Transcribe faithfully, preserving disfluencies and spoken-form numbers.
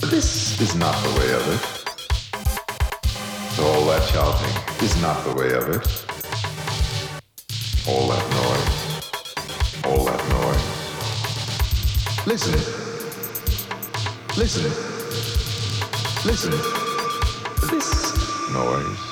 This is not the way of it. All that shouting is not the way of it. All that noise. All that noise. Listen. Listen. Listen. This noise.